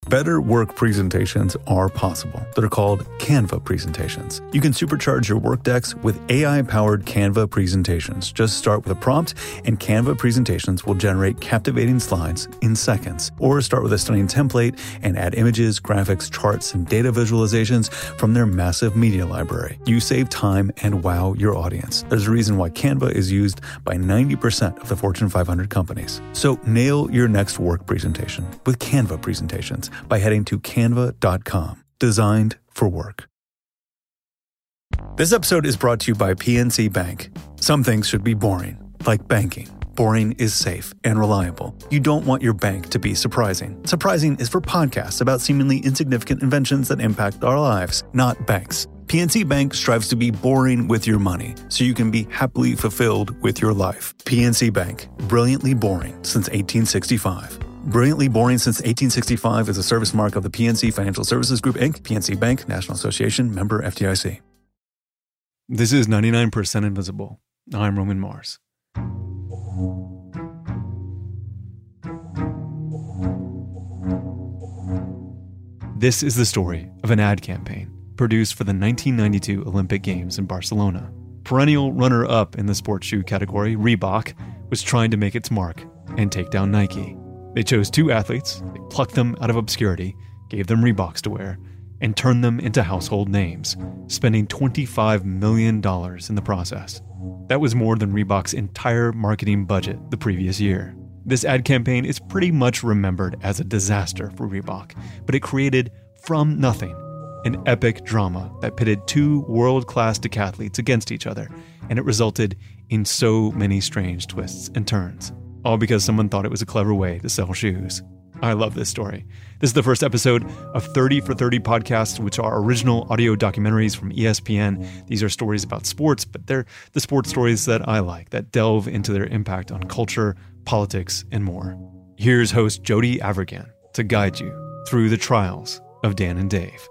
Better work presentations are possible. They're called Canva presentations. You can supercharge your work decks with AI-powered Canva presentations. Just start with a prompt, and Canva presentations will generate captivating slides in seconds. Or start with a stunning template and add images, graphics, charts, and data visualizations from their massive media library. You save time and wow your audience. There's a reason why Canva is used by 90% of the Fortune 500 companies. So nail your next work presentation with Canva presentations by heading to canva.com. Designed for work. This episode is brought to you by PNC Bank. Some things should be boring, like banking. Boring is safe and reliable. You don't want your bank to be surprising. Surprising is for podcasts about seemingly insignificant inventions that impact our lives, not banks. PNC Bank strives to be boring with your money, so you can be happily fulfilled with your life. PNC Bank, brilliantly boring since 1865. Brilliantly Boring Since 1865 is a service mark of the PNC Financial Services Group, Inc., PNC Bank, National Association, member FDIC. This is 99% Invisible. I'm Roman Mars. This is the story of an ad campaign produced for the 1992 Olympic Games in Barcelona. Perennial runner-up in the sports shoe category, Reebok, was trying to make its mark and take down Nike. They chose two athletes, they plucked them out of obscurity, gave them Reeboks to wear, and turned them into household names, spending $25 million in the process. That was more than Reebok's entire marketing budget the previous year. This ad campaign is pretty much remembered as a disaster for Reebok, but it created, from nothing, an epic drama that pitted two world-class decathletes against each other, and it resulted in so many strange twists and turns. All because someone thought it was a clever way to sell shoes. I love this story. This is the first episode of 30 for 30 podcasts, which are original audio documentaries from ESPN. These are stories about sports, but they're the sports stories that I like, that delve into their impact on culture, politics, and more. Here's host Jody Avirgan to guide you through the trials of Dan and Dave.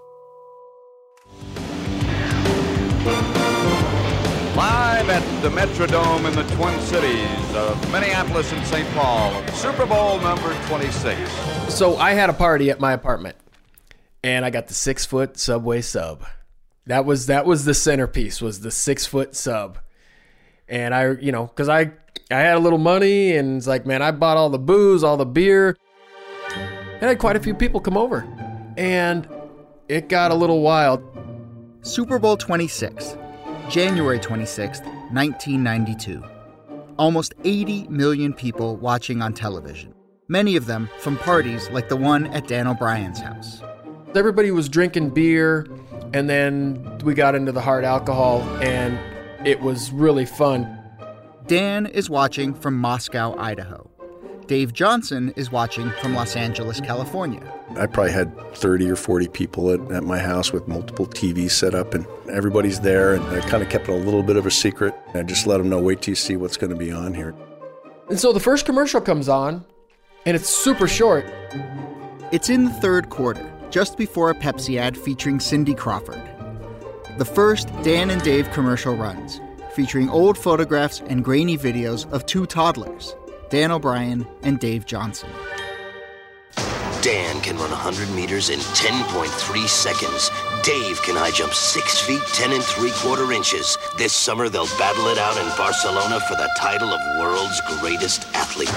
Live at the Metrodome in the Twin Cities of Minneapolis and St. Paul, Super Bowl number 26. So I had a party at my apartment, and I got the 6-foot Subway sub. That was the centerpiece, was the 6-foot sub. And because I had a little money, and it's like, man, I bought all the booze, all the beer. And I had quite a few people come over, and it got a little wild. Super Bowl 26. January 26th, 1992. Almost 80 million people watching on television. Many of them from parties like the one at Dan O'Brien's house. Everybody was drinking beer, and then we got into the hard alcohol, and it was really fun. Dan is watching from Moscow, Idaho. Dave Johnson is watching from Los Angeles, California. I probably had 30 or 40 people at my house with multiple TVs set up, and everybody's there, and I kind of kept it a little bit of a secret. I just let them know, wait till you see what's going to be on here. And so the first commercial comes on, and it's super short. It's in the third quarter, just before a Pepsi ad featuring Cindy Crawford. The first Dan and Dave commercial runs, featuring old photographs and grainy videos of two toddlers, Dan O'Brien and Dave Johnson. Dan can run 100 meters in 10.3 seconds. Dave can high jump 6 feet, 10 3/4 inches. This summer, they'll battle it out in Barcelona for the title of world's greatest athlete.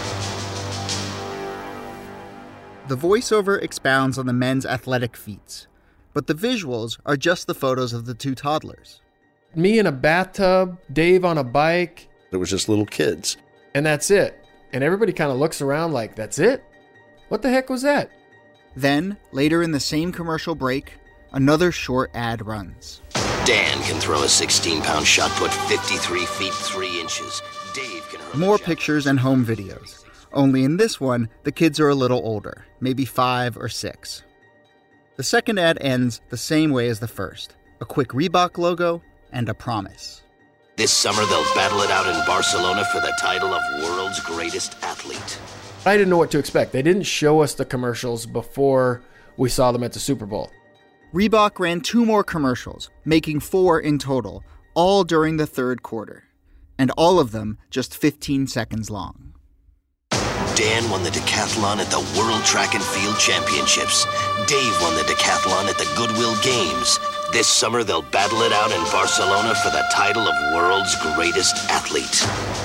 The voiceover expounds on the men's athletic feats, but the visuals are just the photos of the two toddlers. Me in a bathtub, Dave on a bike. It was just little kids. And that's it. And everybody kind of looks around like, that's it? What the heck was that? Then, later in the same commercial break, another short ad runs. Dan can throw a 16-pound shot put 53 feet 3 inches. Dave can hurl More pictures and home videos. Only in this one, the kids are a little older, maybe 5 or 6. The second ad ends the same way as the first. A quick Reebok logo and a promise. This summer, they'll battle it out in Barcelona for the title of world's greatest athlete. I didn't know what to expect. They didn't show us the commercials before we saw them at the Super Bowl. Reebok ran 2 more commercials, making 4 in total, all during the third quarter. And all of them just 15 seconds long. Dan won the decathlon at the World Track and Field Championships. Dave won the decathlon at the Goodwill Games. This summer, they'll battle it out in Barcelona for the title of World's Greatest Athlete.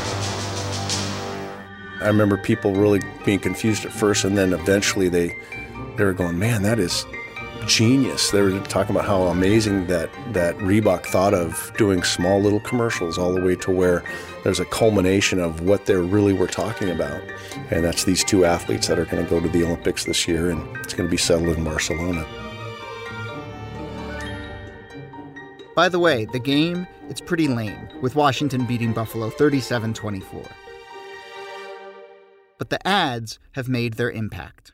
I remember people really being confused at first, and then eventually they were going, man, that is genius. They were talking about how amazing that Reebok thought of doing small little commercials all the way to where there's a culmination of what they really were talking about. And that's these two athletes that are going to go to the Olympics this year, and it's going to be settled in Barcelona. By the way, the game, it's pretty lame, with Washington beating Buffalo 37-24. But the ads have made their impact.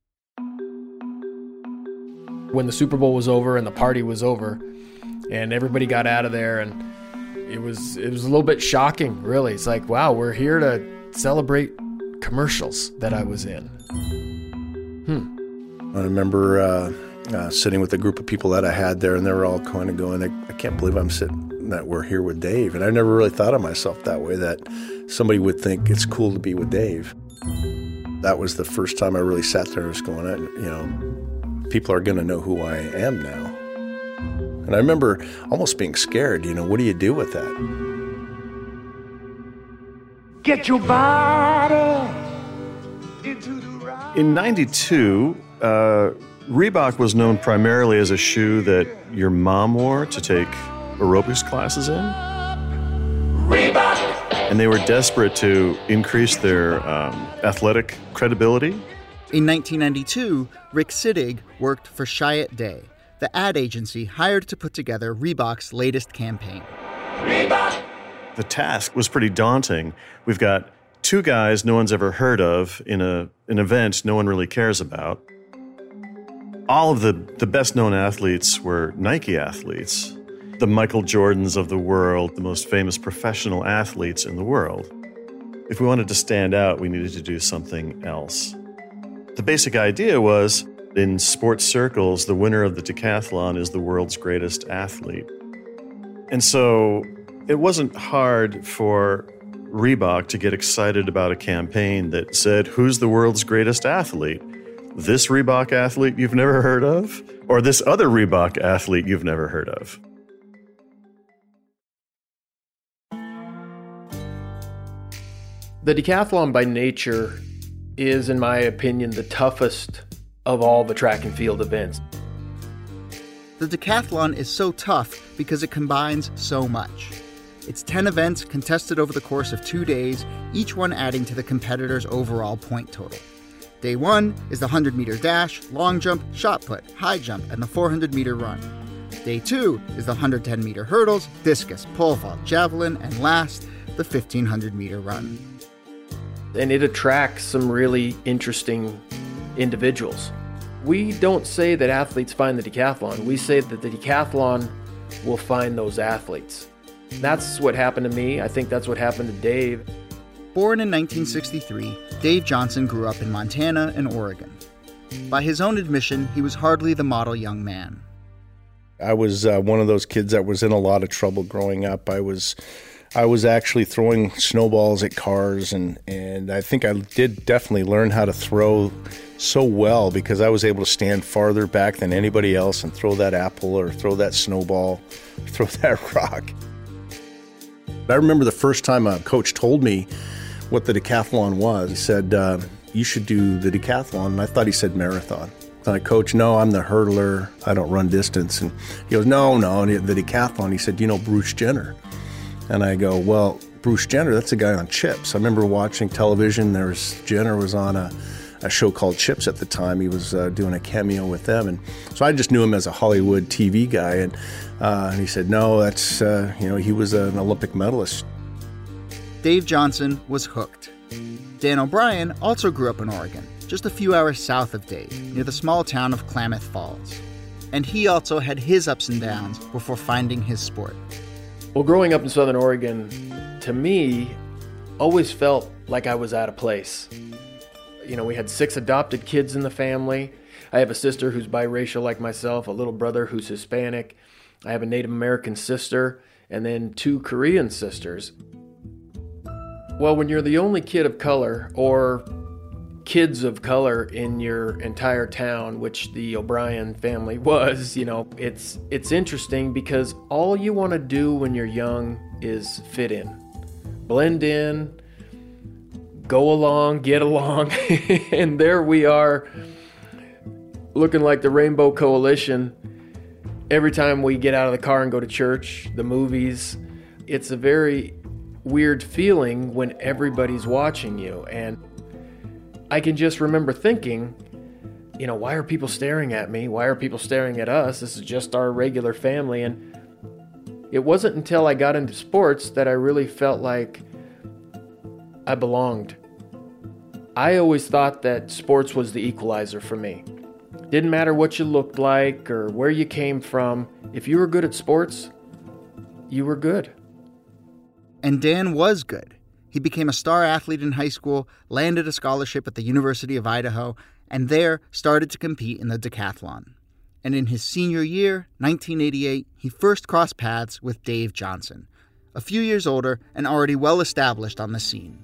When the Super Bowl was over and the party was over and everybody got out of there, and it was a little bit shocking, really. It's like, wow, we're here to celebrate commercials that I was in. I remember sitting with a group of people that I had there, and they were all kind of going, I can't believe that we're here with Dave. And I never really thought of myself that way, that somebody would think it's cool to be with Dave. That was the first time I really sat there and was going, people are going to know who I am now. And I remember almost being scared, what do you do with that? Get your body into the ride. In 92, Reebok was known primarily as a shoe that your mom wore to take aerobics classes in. Reebok. And they were desperate to increase their athletic credibility. In 1992, Rick Sittig worked for Chiat Day, the ad agency hired to put together Reebok's latest campaign. Reebok. The task was pretty daunting. We've got two guys no one's ever heard of in an event no one really cares about. All of the best-known athletes were Nike athletes, the Michael Jordans of the world, the most famous professional athletes in the world. If we wanted to stand out, we needed to do something else. The basic idea was, in sports circles, the winner of the decathlon is the world's greatest athlete. And so it wasn't hard for Reebok to get excited about a campaign that said, who's the world's greatest athlete? This Reebok athlete you've never heard of? Or this other Reebok athlete you've never heard of? The decathlon by nature is, in my opinion, the toughest of all the track and field events. The decathlon is so tough because it combines so much. It's 10 events contested over the course of 2 days, each one adding to the competitor's overall point total. Day 1 is the 100-meter dash, long jump, shot put, high jump, and the 400-meter run. Day 2 is the 110-meter hurdles, discus, pole vault, javelin, and last, the 1,500-meter run. And it attracts some really interesting individuals. We don't say that athletes find the decathlon. We say that the decathlon will find those athletes. That's what happened to me. I think that's what happened to Dave. Born in 1963, Dave Johnson grew up in Montana and Oregon. By his own admission, he was hardly the model young man. I was one of those kids that was in a lot of trouble growing up. I was actually throwing snowballs at cars, and I think I did definitely learn how to throw so well because I was able to stand farther back than anybody else and throw that apple or throw that snowball, throw that rock. I remember the first time a coach told me what the decathlon was. He said, you should do the decathlon, and I thought he said marathon. And I, Coach, no, I'm the hurdler. I don't run distance. And he goes, no, and the decathlon. He said, do you know Bruce Jenner? And I go, well, Bruce Jenner, that's a guy on Chips. I remember watching television. Jenner was on a show called Chips at the time. He was doing a cameo with them. And so I just knew him as a Hollywood TV guy. And he said, no, that's, he was an Olympic medalist. Dave Johnson was hooked. Dan O'Brien also grew up in Oregon, just a few hours south of Dave, near the small town of Klamath Falls. And he also had his ups and downs before finding his sport. Well, growing up in Southern Oregon, to me, always felt like I was out of place. We had 6 adopted kids in the family. I have a sister who's biracial like myself, a little brother who's Hispanic. I have a Native American sister, and then 2 Korean sisters. Well, when you're the only kid of color, or kids of color in your entire town, which the O'Brien family was, it's interesting because all you want to do when you're young is fit in, blend in, go along, get along. And there we are looking like the Rainbow Coalition every time we get out of the car and go to church, the movies. It's a very weird feeling when everybody's watching you. And I can just remember thinking, why are people staring at me? Why are people staring at us? This is just our regular family. And it wasn't until I got into sports that I really felt like I belonged. I always thought that sports was the equalizer for me. Didn't matter what you looked like or where you came from. If you were good at sports, you were good. And Dan was good. He became a star athlete in high school, landed a scholarship at the University of Idaho, and there started to compete in the decathlon. And in his senior year, 1988, he first crossed paths with Dave Johnson, a few years older and already well established on the scene.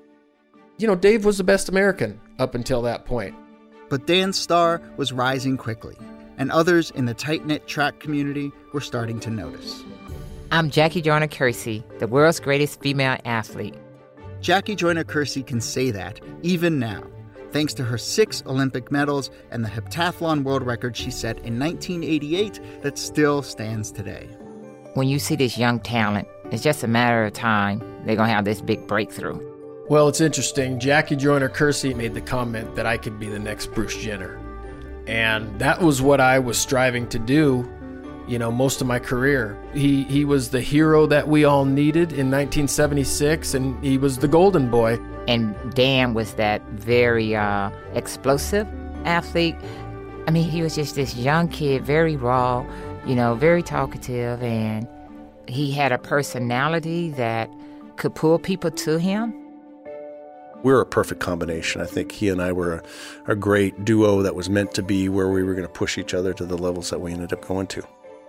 Dave was the best American up until that point. But Dan's star was rising quickly, and others in the tight-knit track community were starting to notice. I'm Jackie Joyner-Kersee, the world's greatest female athlete. Jackie Joyner-Kersee can say that, even now, thanks to her 6 Olympic medals and the heptathlon world record she set in 1988 that still stands today. When you see this young talent, it's just a matter of time they're going to have this big breakthrough. Well, it's interesting. Jackie Joyner-Kersee made the comment that I could be the next Bruce Jenner. And that was what I was striving to do, most of my career. He was the hero that we all needed in 1976, and he was the golden boy. And Dan was that very explosive athlete. I mean, he was just this young kid, very raw, very talkative, and he had a personality that could pull people to him. We were a perfect combination. I think he and I were a great duo that was meant to be where we were going to push each other to the levels that we ended up going to.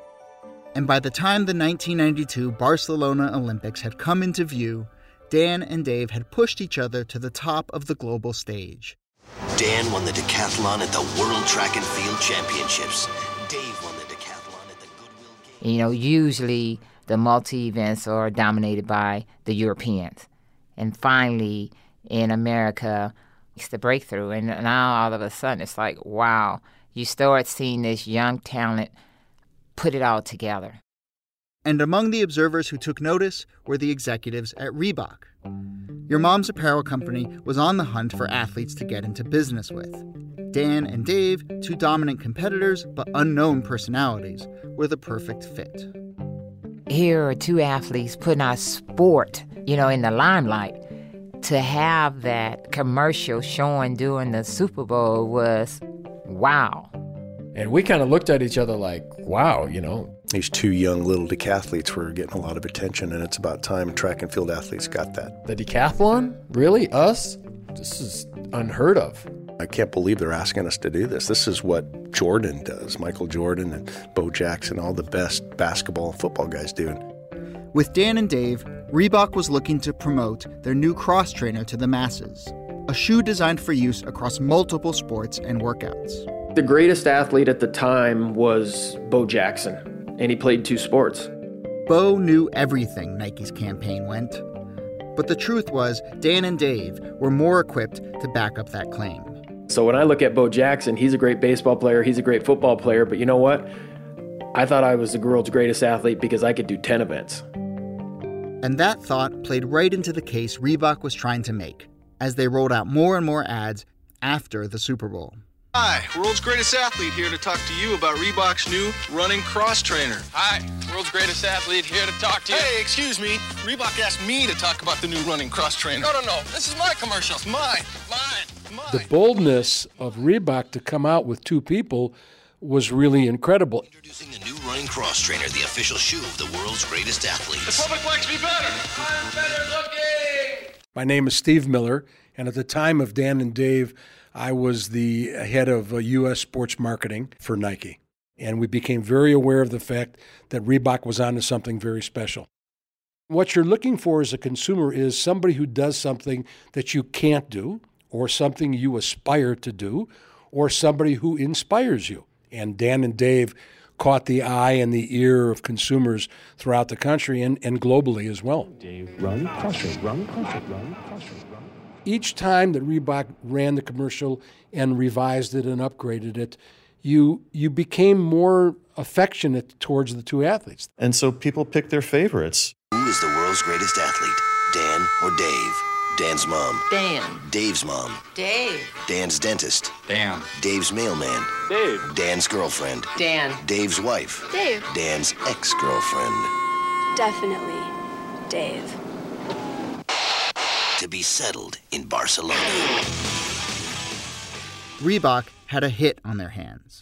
And by the time the 1992 Barcelona Olympics had come into view, Dan and Dave had pushed each other to the top of the global stage. Dan won the decathlon at the World Track and Field Championships. Dave won the decathlon at the Goodwill Games. Usually the multi-events are dominated by the Europeans. And finally, in America, it's the breakthrough. And now all of a sudden it's like, wow, you start seeing this young talent put it all together. And among the observers who took notice were the executives at Reebok. Your mom's apparel company was on the hunt for athletes to get into business with. Dan and Dave, 2 dominant competitors but unknown personalities, were the perfect fit. Here are 2 athletes putting our sport, in the limelight. To have that commercial showing during the Super Bowl was wow. And we kind of looked at each other like, wow, These 2 young little decathletes were getting a lot of attention, and it's about time track and field athletes got that. The decathlon? Really? Us? This is unheard of. I can't believe they're asking us to do this. This is what Jordan does. Michael Jordan and Bo Jackson, all the best basketball and football guys do. With Dan and Dave, Reebok was looking to promote their new cross trainer to the masses, a shoe designed for use across multiple sports and workouts. The greatest athlete at the time was Bo Jackson, and he played 2 sports. Bo knew everything Nike's campaign went. But the truth was, Dan and Dave were more equipped to back up that claim. So when I look at Bo Jackson, he's a great baseball player, he's a great football player, but you know what? I thought I was the world's greatest athlete because I could do 10 events. And that thought played right into the case Reebok was trying to make as they rolled out more and more ads after the Super Bowl. Hi, world's greatest athlete here to talk to you about Reebok's new running cross trainer. Hi, world's greatest athlete here to talk to you. Hey, excuse me. Reebok asked me to talk about the new running cross trainer. No. This is my commercial. It's mine. The boldness of Reebok to come out with 2 people was really incredible. Introducing the new running cross trainer, the official shoe of the world's greatest athletes. The public likes me better. I'm better looking. My name is Steve Miller, and at the time of Dan and Dave, I was the head of U.S. sports marketing for Nike. And we became very aware of the fact that Reebok was onto something very special. What you're looking for as a consumer is somebody who does something that you can't do or something you aspire to do, or somebody who inspires you. And Dan and Dave caught the eye and the ear of consumers throughout the country and globally as well. Dave, run, crusher, run, crusher, run, crusher, run. Each time that Reebok ran the commercial and revised it and upgraded it, you became more affectionate towards the two athletes. And so people pick their favorites. Who is the world's greatest athlete, Dan or Dave? Dan's mom. Dan. Dave's mom. Dave. Dan's dentist. Dan. Dave's mailman. Dave. Dan's girlfriend. Dan. Dave's wife. Dave. Dan's ex-girlfriend. Definitely Dave. To be settled in Barcelona. Reebok had a hit on their hands.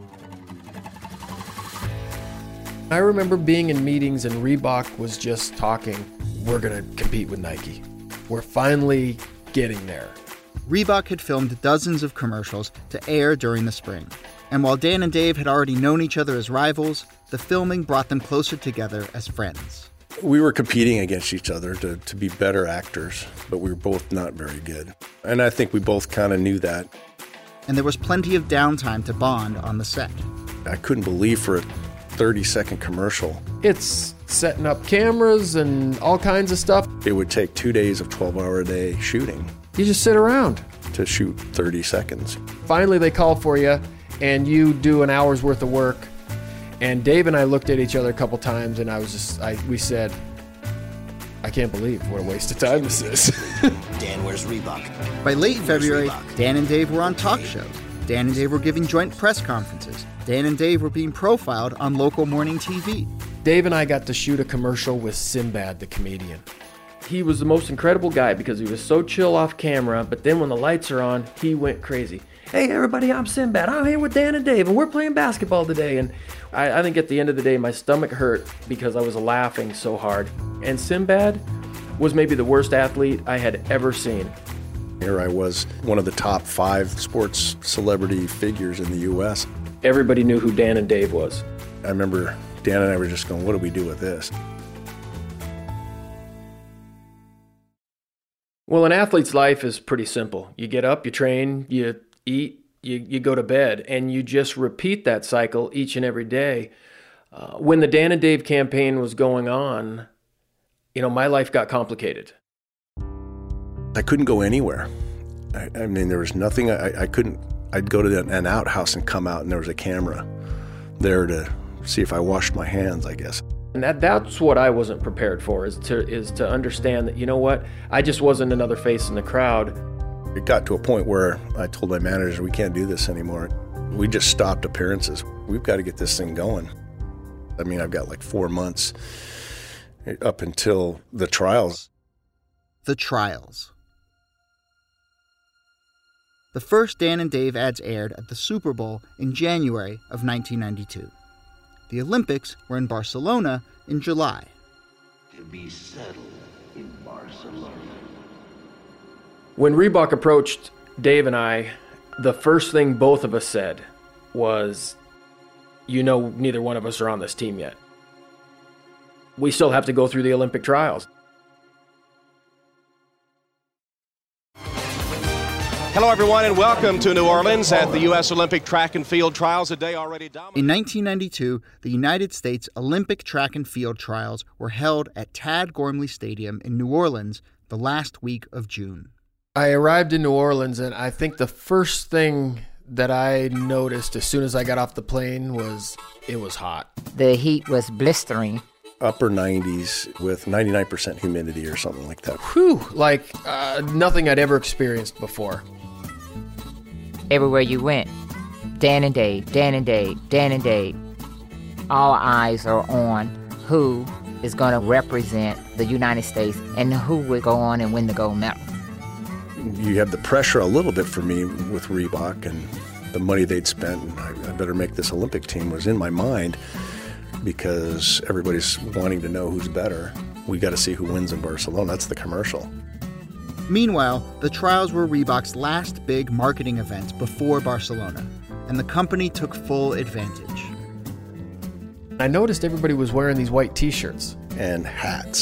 I remember being in meetings and Reebok was just talking, we're going to compete with Nike. We're finally getting there. Reebok had filmed dozens of commercials to air during the spring. And while Dan and Dave had already known each other as rivals, the filming brought them closer together as friends. We were competing against each other to be better actors, but we were both not very good. And I think we both kind of knew that. And there was plenty of downtime to bond on the set. I couldn't believe for a 30-second commercial. It's setting up cameras and all kinds of stuff. It would take 2 days of 12-hour-a-day shooting. You just sit around. To shoot 30 seconds. Finally, they call for you, and you do an hour's worth of work. And Dave and I looked at each other a couple times, and we said, I can't believe what a waste of time this is. Dan wears Reebok. By late February, Dan and Dave were on talk shows. Dan and Dave were giving joint press conferences. Dan and Dave were being profiled on local morning TV. Dave and I got to shoot a commercial with Sinbad, the comedian. He was the most incredible guy because he was so chill off camera, but then when the lights are on, he went crazy. Hey everybody, I'm Sinbad. I'm here with Dan and Dave, and we're playing basketball today. And I think at the end of the day, my stomach hurt because I was laughing so hard. And Sinbad was maybe the worst athlete I had ever seen. Here I was, one of the top 5 sports celebrity figures in the U.S. Everybody knew who Dan and Dave was. I remember Dan and I were just going, what do we do with this? Well, an athlete's life is pretty simple. You get up, you train, you eat, you go to bed, and you just repeat that cycle each and every day. When the Dan and Dave campaign was going on, my life got complicated. I couldn't go anywhere. I mean, there was nothing. I couldn't. I'd go to an outhouse and come out, and there was a camera there to see if I washed my hands, I guess. And that's what I wasn't prepared for, is to understand that, you know what, I just wasn't another face in the crowd. It got to a point where I told my manager, we can't do this anymore. We just stopped appearances. We've got to get this thing going. I mean, I've got like 4 months up until the trials. The trials. The first Dan and Dave ads aired at the Super Bowl in January of 1992. The Olympics were in Barcelona in July. To be settled in Barcelona. When Reebok approached Dave and I, the first thing both of us said was, neither one of us are on this team yet. We still have to go through the Olympic trials. Hello, everyone, and welcome to New Orleans at the U.S. Olympic Track and Field Trials, a day already dominated. In 1992, the United States Olympic Track and Field Trials were held at Tad Gormley Stadium in New Orleans the last week of June. I arrived in New Orleans, and I think the first thing that I noticed as soon as I got off the plane was it was hot. The heat was blistering. Upper 90s with 99% humidity or something like that. Whew, like nothing I'd ever experienced before. Everywhere you went, Dan and Dave, Dan and Dave, Dan and Dave. All eyes are on who is going to represent the United States and who will go on and win the gold medal. You have the pressure a little bit for me with Reebok and the money they'd spent. And I better make this Olympic team was in my mind because everybody's wanting to know who's better. We got to see who wins in Barcelona. That's the commercial. Meanwhile, the trials were Reebok's last big marketing event before Barcelona, and the company took full advantage. I noticed everybody was wearing these white T-shirts. And hats.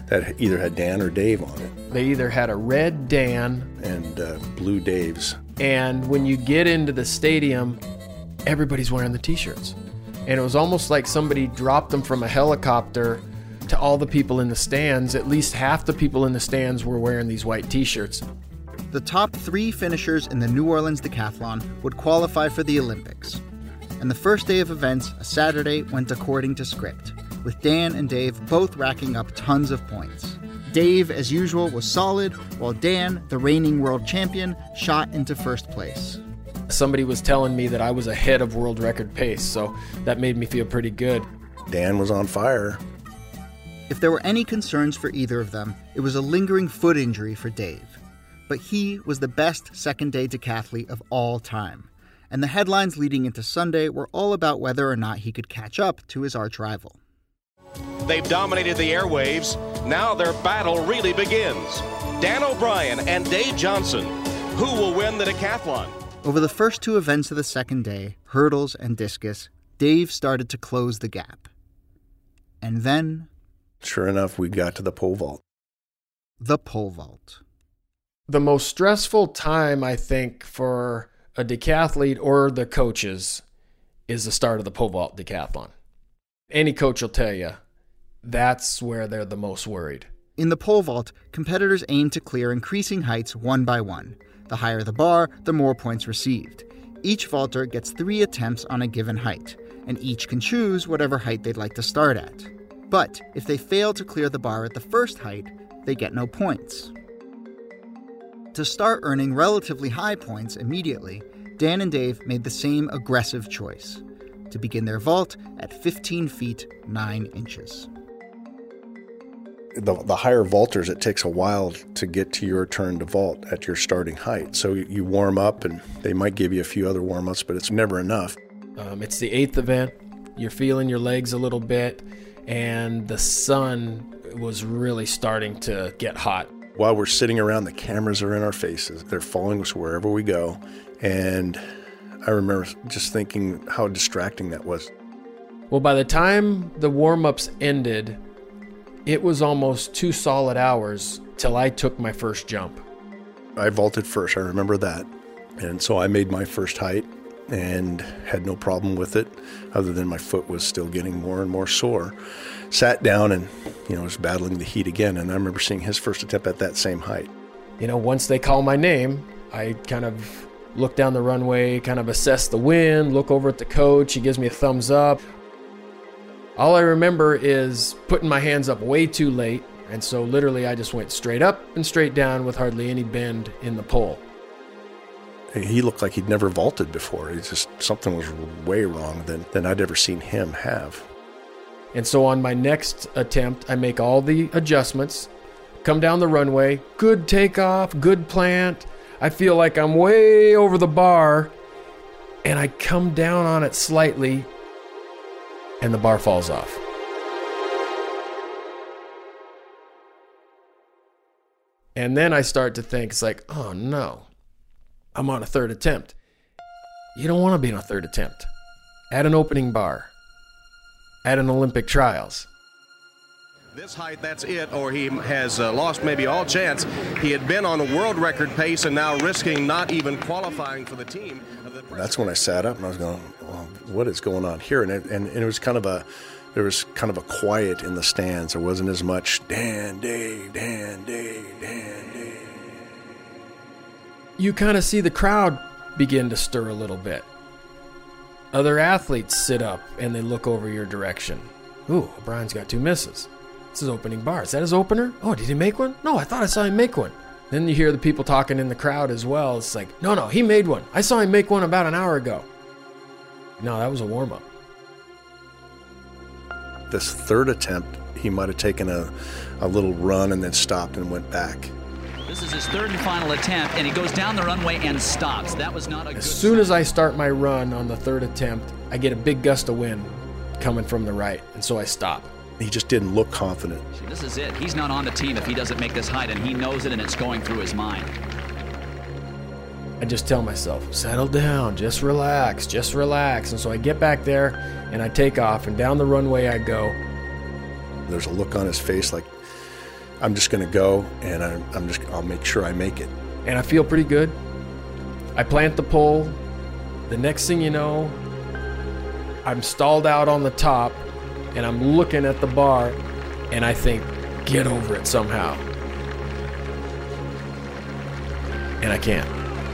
that either had Dan or Dave on it. They either had a red Dan and blue Dave's. And when you get into the stadium, everybody's wearing the t-shirts. And it was almost like somebody dropped them from a helicopter to all the people in the stands. At least half the people in the stands were wearing these white t-shirts. The top 3 finishers in the New Orleans Decathlon would qualify for the Olympics. And the first day of events, a Saturday, went according to script, with Dan and Dave both racking up tons of points. Dave, as usual, was solid, while Dan, the reigning world champion, shot into first place. Somebody was telling me that I was ahead of world record pace, so that made me feel pretty good. Dan was on fire. If there were any concerns for either of them, it was a lingering foot injury for Dave. But he was the best second-day decathlete of all time. And the headlines leading into Sunday were all about whether or not he could catch up to his arch rival. They've dominated the airwaves. Now their battle really begins. Dan O'Brien and Dave Johnson. Who will win the decathlon? Over the first 2 events of the second day, hurdles and discus, Dave started to close the gap. And then... Sure enough, we got to the pole vault. The pole vault. The most stressful time, I think, for a decathlete or the coaches is the start of the pole vault decathlon. Any coach will tell you that's where they're the most worried. In the pole vault, competitors aim to clear increasing heights one by one. The higher the bar, the more points received. Each vaulter gets 3 attempts on a given height, and each can choose whatever height they'd like to start at. But if they fail to clear the bar at the first height, they get no points. To start earning relatively high points immediately, Dan and Dave made the same aggressive choice, to begin their vault at 15 feet 9 inches. The higher vaulters, it takes a while to get to your turn to vault at your starting height. So you warm up, and they might give you a few other warm-ups, but it's never enough. It's the 8th event. You're feeling your legs a little bit, and the sun was really starting to get hot. While we're sitting around, the cameras are in our faces. They're following us wherever we go. And I remember just thinking how distracting that was. Well, by the time the warm-ups ended, it was almost 2 solid hours till I took my first jump. I vaulted first, I remember that. And so I made my first height and had no problem with it, other than my foot was still getting more and more sore. Sat down and, was battling the heat again. And I remember seeing his first attempt at that same height. Once they call my name, I kind of look down the runway, kind of assess the wind, look over at the coach. He gives me a thumbs up. All I remember is putting my hands up way too late, and so literally I just went straight up and straight down with hardly any bend in the pole. He looked like he'd never vaulted before. Something was way wrong than I'd ever seen him have. And so on my next attempt, I make all the adjustments, come down the runway, good takeoff, good plant. I feel like I'm way over the bar, and I come down on it slightly, and the bar falls off. And then I start to think, it's like, oh no, I'm on a 3rd attempt. You don't want to be on a 3rd attempt. At an opening bar. At an Olympic trials. This height, that's it, or he has lost maybe all chance. He had been on a world record pace and now risking not even qualifying for the team. That's when I sat up and I was going, well, what is going on here? And it was there was kind of a quiet in the stands. There wasn't as much Dan, Dave, Dan, Dave, Dan, Dave. You kind of see the crowd begin to stir a little bit. Other athletes sit up and they look over your direction. Ooh, O'Brien's got 2 misses. This is opening bar. Is that his opener? Oh, did he make one? No, I thought I saw him make one. Then you hear the people talking in the crowd as well. It's like, no, he made one. I saw him make one about an hour ago. No, that was a warm-up. This 3rd attempt, he might have taken a little run and then stopped and went back. This is his 3rd and final attempt, and he goes down the runway and stops. That was not a good... As soon as I start my run on the 3rd attempt, I get a big gust of wind coming from the right, and so I stop. He just didn't look confident. This is it. He's not on the team if he doesn't make this height, and he knows it, and it's going through his mind. I just tell myself, settle down, just relax. And so I get back there, and I take off, and down the runway I go. There's a look on his face like I'm just going to go, and I'll make sure I make it. And I feel pretty good. I plant the pole. The next thing you know, I'm stalled out on the top, and I'm looking at the bar, and I think, get over it somehow. And I can't.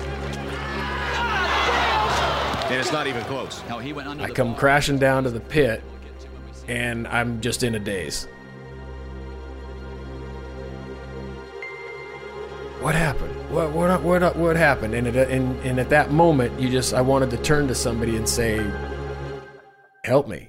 And it's not even close. No, he went under I come crashing down to the pit, and I'm just in a daze. What happened? What happened? And at that moment, I wanted to turn to somebody and say, help me.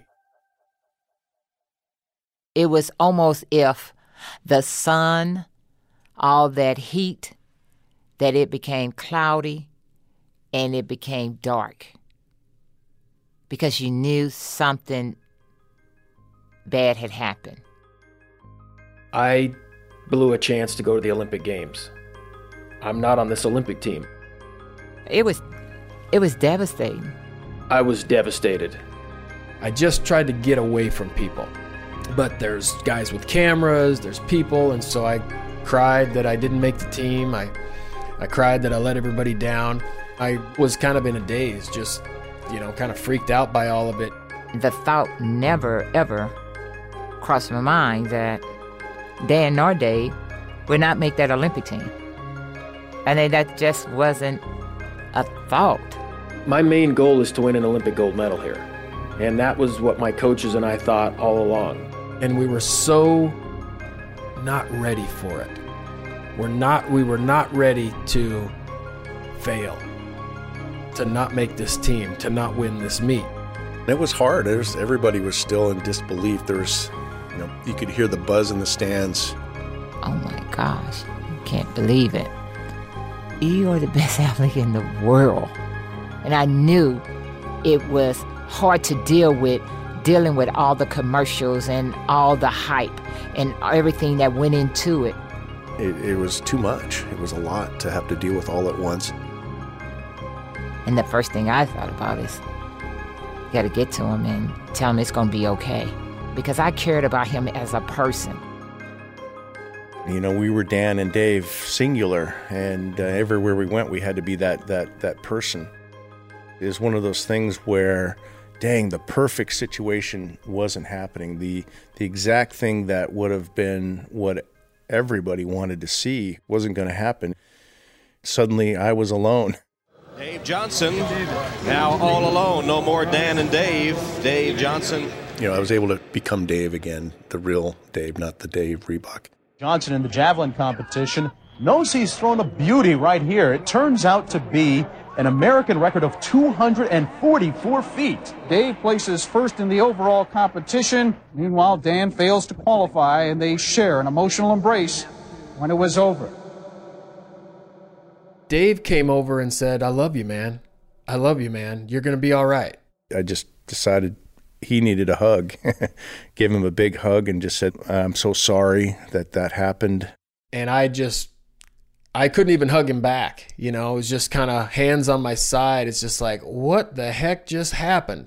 It was almost if the sun, all that heat, that it became cloudy and it became dark. Because you knew something bad had happened. I blew a chance to go to the Olympic Games. I'm not on this Olympic team. It was devastating. I was devastated. I just tried to get away from people. But there's guys with cameras, there's people, and so I cried that I didn't make the team. I cried that I let everybody down. I was kind of in a daze, just, kind of freaked out by all of it. The thought never, ever crossed my mind that Dan nor Dave would not make that Olympic team. And that just wasn't a thought. My main goal is to win an Olympic gold medal here. And that was what my coaches and I thought all along. And we were so not ready for it. We were not ready to fail, to not make this team, to not win this meet. It was hard. Everybody was still in disbelief. You could hear the buzz in the stands. Oh my gosh, you can't believe it. You are the best athlete in the world. And I knew it was hard to dealing with all the commercials and all the hype and everything that went into it. It was too much. It was a lot to have to deal with all at once. And the first thing I thought about is, you got to get to him and tell him it's going to be okay. Because I cared about him as a person. We were Dan and Dave, singular, and everywhere we went, we had to be that person. It was one of those things where, dang, the perfect situation wasn't happening. The exact thing that would have been what everybody wanted to see wasn't going to happen. Suddenly, I was alone. Dave Johnson, now all alone. No more Dan and Dave. Dave Johnson. I was able to become Dave again, the real Dave, not the Dave Reebok. Johnson in the javelin competition knows he's thrown a beauty right here. It turns out to be an American record of 244 feet. Dave places first in the overall competition. Meanwhile, Dan fails to qualify, and they share an emotional embrace when it was over. Dave came over and said, I love you, man. I love you, man. You're going to be all right. I just decided he needed a hug. Gave him a big hug and just said, I'm so sorry that happened. And I couldn't even hug him back. It was just kind of hands on my side. It's just like, what the heck just happened?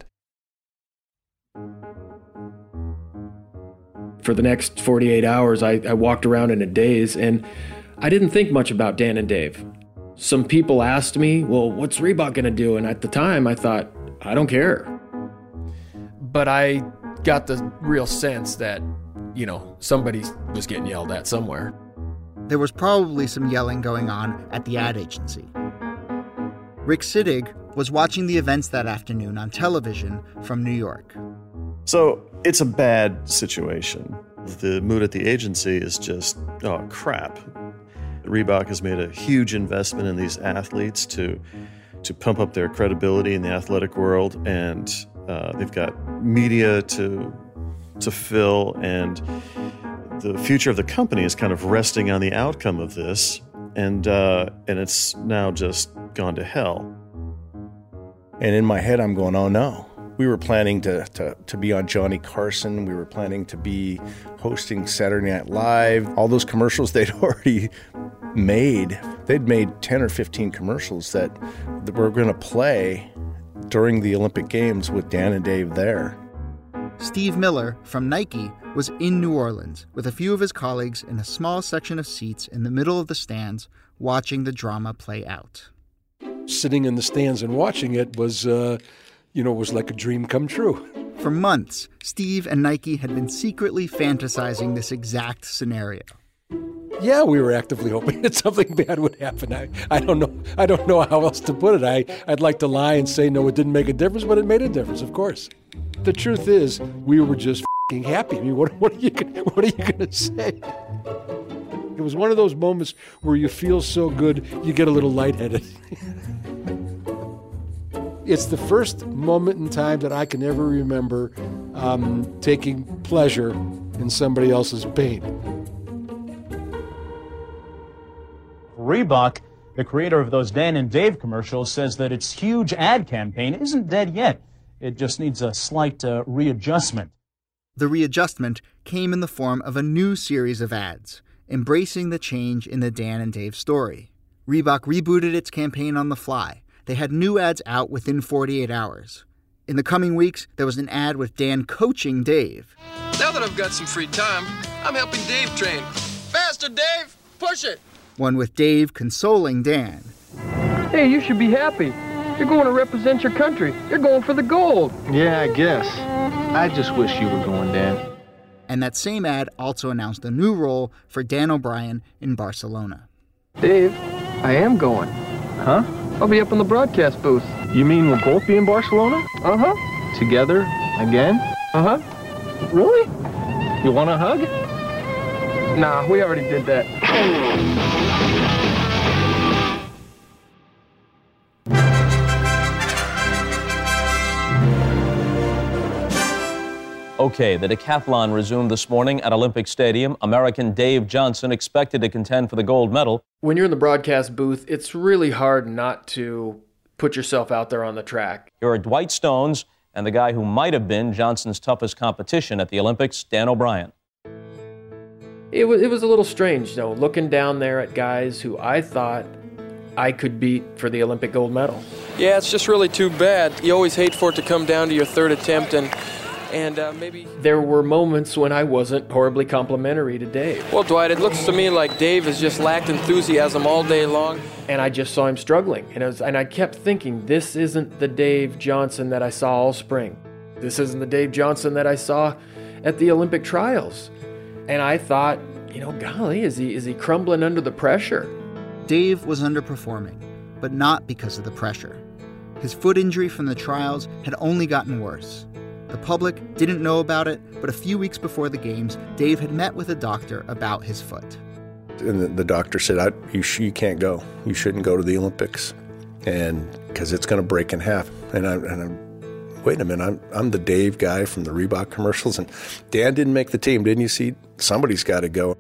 For the next 48 hours, I walked around in a daze, and I didn't think much about Dan and Dave. Some people asked me, well, what's Reebok going to do? And at the time, I thought, I don't care. But I got the real sense that, somebody was getting yelled at somewhere. There was probably some yelling going on at the ad agency. Rick Sittig was watching the events that afternoon on television from New York. So it's a bad situation. The mood at the agency is just, oh, crap. Reebok has made a huge investment in these athletes to pump up their credibility in the athletic world, and they've got media to fill, and the future of the company is kind of resting on the outcome of this, and it's now just gone to hell. And in my head, I'm going, oh no. We were planning to be on Johnny Carson. We were planning to be hosting Saturday Night Live. All those commercials they'd already made. They'd made 10 or 15 commercials that were going to play during the Olympic Games with Dan and Dave there. Steve Miller from Nike was in New Orleans with a few of his colleagues in a small section of seats in the middle of the stands watching the drama play out. Sitting in the stands and watching it was like a dream come true. For months, Steve and Nike had been secretly fantasizing this exact scenario. Yeah, we were actively hoping that something bad would happen. I don't know how else to put it. I'd like to lie and say, no, it didn't make a difference, but it made a difference, of course. The truth is, we were just f***ing happy. I mean, what are you going to say? It was one of those moments where you feel so good, you get a little lightheaded. It's the first moment in time that I can ever remember taking pleasure in somebody else's pain. Reebok, the creator of those Dan and Dave commercials, says that its huge ad campaign isn't dead yet. It just needs a slight readjustment. The readjustment came in the form of a new series of ads, embracing the change in the Dan and Dave story. Reebok rebooted its campaign on the fly. They had new ads out within 48 hours. In the coming weeks, there was an ad with Dan coaching Dave. Now that I've got some free time, I'm helping Dave train. Faster, Dave! Push it! One with Dave consoling Dan. Hey, you should be happy. You're going to represent your country. You're going for the gold. Yeah, I guess. I just wish you were going, Dan. And that same ad also announced a new role for Dan O'Brien in Barcelona. Dave, I am going. Huh? I'll be up in the broadcast booth. You mean we'll both be in Barcelona? Uh-huh. Together? Again? Uh-huh. Really? You want a hug? Nah, we already did that. Okay, the decathlon resumed this morning at Olympic Stadium. American Dave Johnson expected to contend for the gold medal. When you're in the broadcast booth, it's really hard not to put yourself out there on the track. Here are Dwight Stones and the guy who might have been Johnson's toughest competition at the Olympics, Dan O'Brien. It was a little strange, though, looking down there at guys who I thought I could beat for the Olympic gold medal. Yeah, it's just really too bad. You always hate for it to come down to your third attempt and maybe... There were moments when I wasn't horribly complimentary to Dave. Well, Dwight, it looks to me like Dave has just lacked enthusiasm all day long. And I just saw him struggling. And I kept thinking, this isn't the Dave Johnson that I saw all spring. This isn't the Dave Johnson that I saw at the Olympic trials. And I thought, golly, is he crumbling under the pressure? Dave was underperforming, but not because of the pressure. His foot injury from the trials had only gotten worse. The public didn't know about it, but a few weeks before the games, Dave had met with a doctor about his foot. And the doctor said, you can't go. You shouldn't go to the Olympics, and because it's going to break in half. And I'm wait a minute, I'm the Dave guy from the Reebok commercials, and Dan didn't make the team, didn't you see? Somebody's got to go.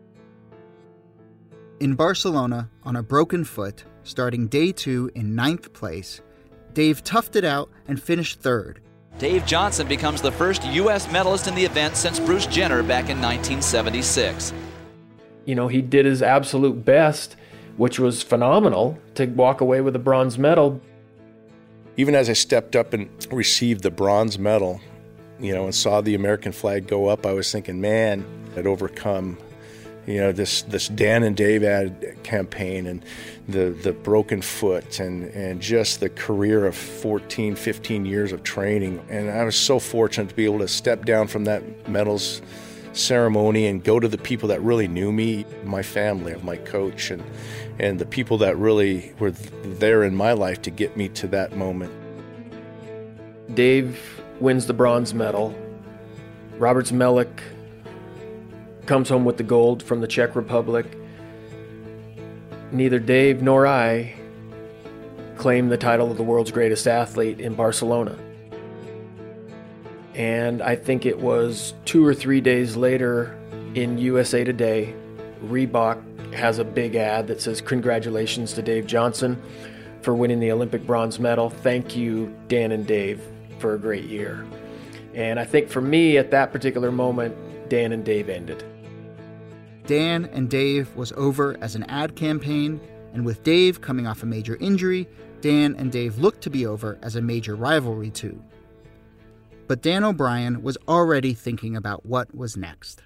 In Barcelona, on a broken foot, starting day 2 in 9th place, Dave toughed it out and finished 3rd. Dave Johnson becomes the first U.S. medalist in the event since Bruce Jenner back in 1976. He did his absolute best, which was phenomenal, to walk away with a bronze medal. Even as I stepped up and received the bronze medal, and saw the American flag go up, I was thinking, man, I'd overcome this Dan and Dave ad campaign and the broken foot and just the career of 14, 15 years of training. And I was so fortunate to be able to step down from that medals ceremony and go to the people that really knew me, my family, my coach, and the people that really were there in my life to get me to that moment. Dave wins the bronze medal. Robert Zmelik comes home with the gold from the Czech Republic. Neither Dave nor I claimed the title of the world's greatest athlete in Barcelona. And I think it was 2 or 3 days later in USA Today, Reebok has a big ad that says, "Congratulations to Dave Johnson for winning the Olympic bronze medal. Thank you, Dan and Dave, for a great year." And I think for me, at that particular moment, Dan and Dave ended. Dan and Dave was over as an ad campaign, and with Dave coming off a major injury, Dan and Dave looked to be over as a major rivalry too. But Dan O'Brien was already thinking about what was next.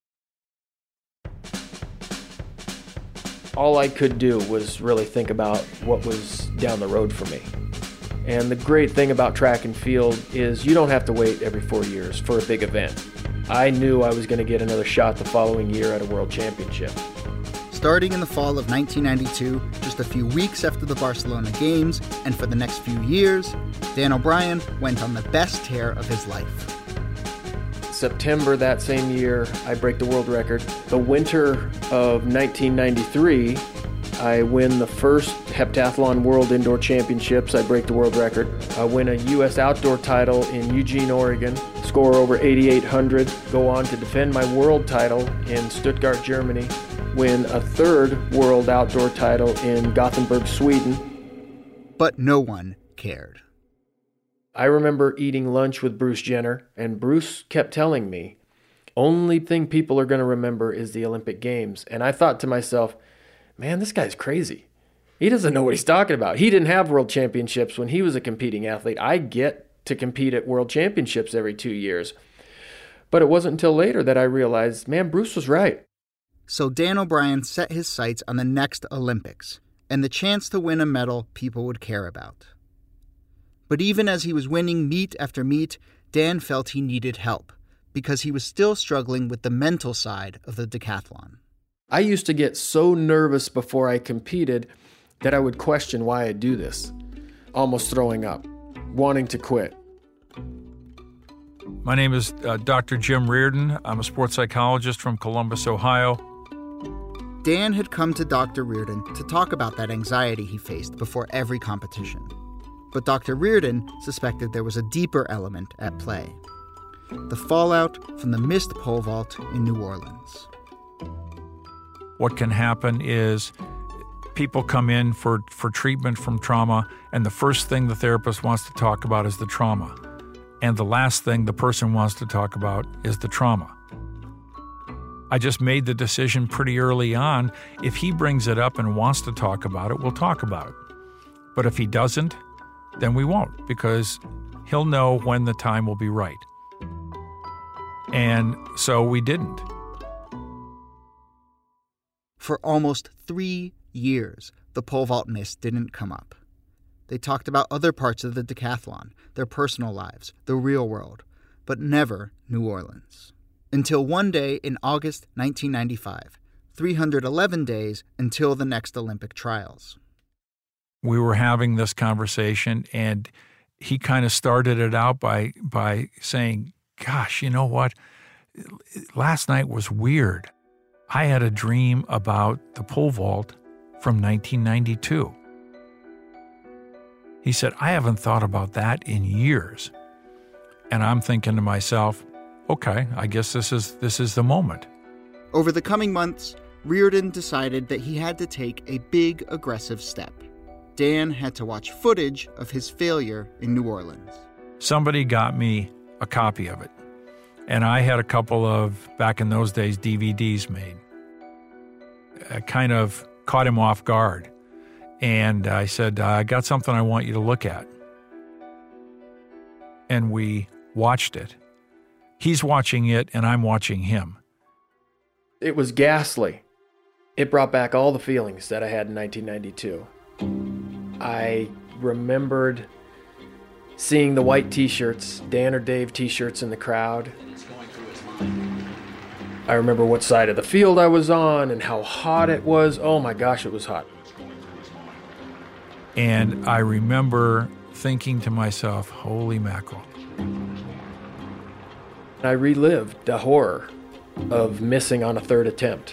All I could do was really think about what was down the road for me. And the great thing about track and field is you don't have to wait every 4 years for a big event. I knew I was going to get another shot the following year at a world championship. Starting in the fall of 1992, just a few weeks after the Barcelona Games, and for the next few years, Dan O'Brien went on the best tear of his life. September that same year, I break the world record. The winter of 1993, I win the first heptathlon world indoor championships. I break the world record. I win a U.S. outdoor title in Eugene, Oregon, score over 8,800, go on to defend my world title in Stuttgart, Germany, win a third world outdoor title in Gothenburg, Sweden. But no one cared. I remember eating lunch with Bruce Jenner, and Bruce kept telling me, only thing people are going to remember is the Olympic Games. And I thought to myself, man, this guy's crazy. He doesn't know what he's talking about. He didn't have world championships when he was a competing athlete. I get to compete at world championships every 2 years. But it wasn't until later that I realized, man, Bruce was right. So Dan O'Brien set his sights on the next Olympics and the chance to win a medal people would care about. But even as he was winning meet after meet, Dan felt he needed help because he was still struggling with the mental side of the decathlon. I used to get so nervous before I competed that I would question why I do this, almost throwing up, wanting to quit. My name is Dr. Jim Reardon. I'm a sports psychologist from Columbus, Ohio. Dan had come to Dr. Reardon to talk about that anxiety he faced before every competition. But Dr. Reardon suspected there was a deeper element at play: the fallout from the missed pole vault in New Orleans. What can happen is people come in for treatment from trauma, and the first thing the therapist wants to talk about is the trauma. And the last thing the person wants to talk about is the trauma. I just made the decision pretty early on, if he brings it up and wants to talk about it, we'll talk about it. But if he doesn't, then we won't, because he'll know when the time will be right. And so we didn't. For almost 3 years, the pole vault miss didn't come up. They talked about other parts of the decathlon, their personal lives, the real world, but never New Orleans. Until one day in August 1995, 311 days until the next Olympic trials. We were having this conversation, and he kind of started it out by saying, gosh, you know what? Last night was weird. I had a dream about the pole vault from 1992. He said, I haven't thought about that in years. And I'm thinking to myself, okay, I guess this is the moment. Over the coming months, Reardon decided that he had to take a big, aggressive step. Dan had to watch footage of his failure in New Orleans. Somebody got me a copy of it, and I had a couple of, back in those days, DVDs made. I kind of caught him off guard, and I said, I got something I want you to look at. And we watched it. He's watching it, and I'm watching him. It was ghastly. It brought back all the feelings that I had in 1992. I remembered seeing the white t-shirts, Dan or Dave t-shirts in the crowd. I remember what side of the field I was on and how hot it was. Oh my gosh, it was hot. And I remember thinking to myself, holy mackerel. I relived the horror of missing on a third attempt.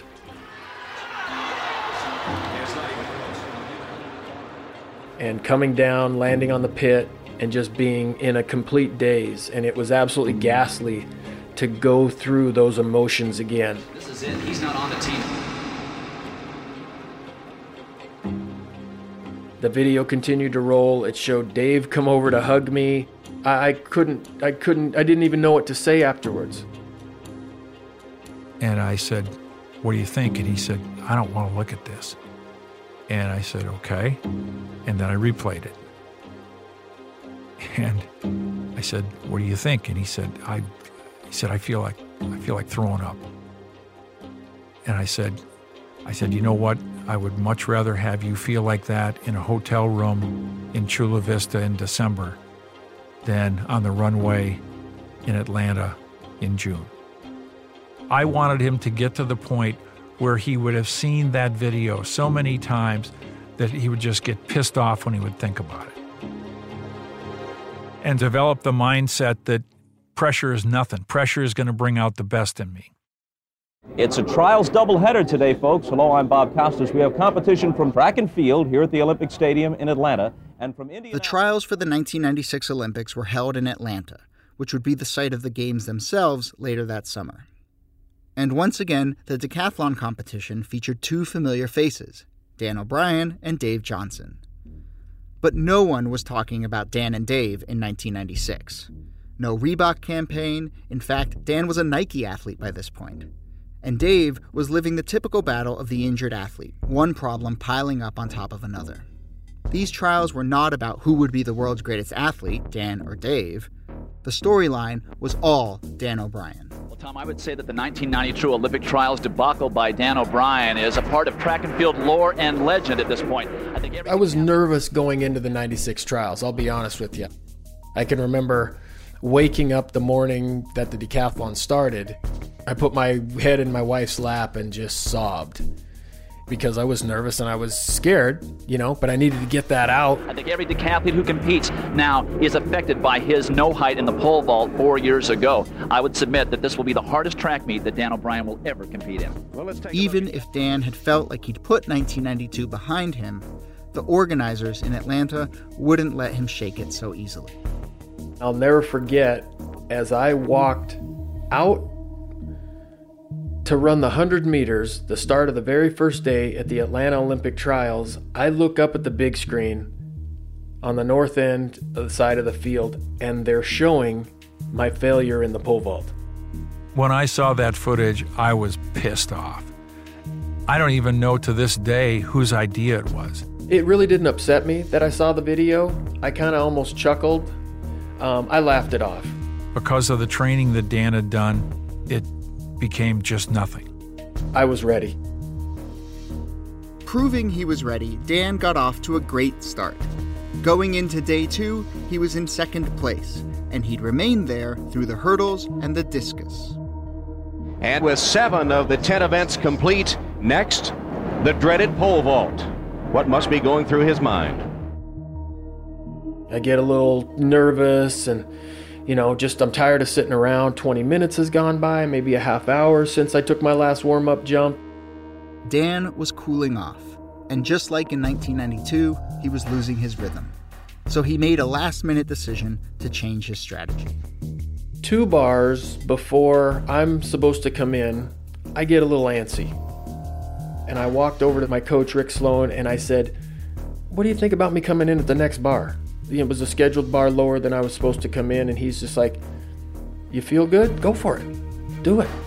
And coming down, landing on the pit, and just being in a complete daze. And it was absolutely ghastly to go through those emotions again. This is it. He's not on the team. The video continued to roll. It showed Dave come over to hug me. I didn't even know what to say afterwards. And I said, what do you think? And he said, I don't want to look at this. And I said, okay. And then I replayed it. And I said, what do you think? And he said, I feel like throwing up. And I said, you know what? I would much rather have you feel like that in a hotel room in Chula Vista in December than on the runway in Atlanta in June. I wanted him to get to the point where he would have seen that video so many times that he would just get pissed off when he would think about it. And develop the mindset that pressure is nothing. Pressure is going to bring out the best in me. It's a trials doubleheader today, folks. Hello, I'm Bob Costas. We have competition from track and field here at the Olympic Stadium in Atlanta. And from Indianapolis. The trials for the 1996 Olympics were held in Atlanta, which would be the site of the games themselves later that summer. And once again, the decathlon competition featured two familiar faces, Dan O'Brien and Dave Johnson. But no one was talking about Dan and Dave in 1996. No Reebok campaign. In fact, Dan was a Nike athlete by this point. And Dave was living the typical battle of the injured athlete, one problem piling up on top of another. These trials were not about who would be the world's greatest athlete, Dan or Dave. The storyline was all Dan O'Brien. Well, Tom, I would say that the 1992 Olympic trials debacle by Dan O'Brien is a part of track and field lore and legend at this point. I was nervous going into the 96 trials, I'll be honest with you. I can remember waking up the morning that the decathlon started. I put my head in my wife's lap and just sobbed because I was nervous and I was scared, but I needed to get that out. I think every decathlete who competes now is affected by his no height in the pole vault 4 years ago. I would submit that this will be the hardest track meet that Dan O'Brien will ever compete in. Even if Dan had felt like he'd put 1992 behind him, the organizers in Atlanta wouldn't let him shake it so easily. I'll never forget, as I walked out to run the 100 meters, the start of the very first day at the Atlanta Olympic Trials, I look up at the big screen on the north end of the side of the field, and they're showing my failure in the pole vault. When I saw that footage, I was pissed off. I don't even know to this day whose idea it was. It really didn't upset me that I saw the video. I kind of almost chuckled. I laughed it off. Because of the training that Dan had done, it became just nothing. I was ready. Proving he was ready, Dan got off to a great start. Going into day 2, he was in second place, and he'd remained there through the hurdles and the discus. And with 7 of the 10 events complete, next, the dreaded pole vault. What must be going through his mind? I get a little nervous and I'm tired of sitting around. 20 minutes has gone by, maybe a half hour since I took my last warm-up jump. Dan was cooling off, and just like in 1992, he was losing his rhythm. So he made a last-minute decision to change his strategy. 2 bars before I'm supposed to come in, I get a little antsy. And I walked over to my coach, Rick Sloan, and I said, what do you think about me coming in at the next bar? It was a scheduled bar lower than I was supposed to come in, and he's just like, you feel good? Go for it. Do it.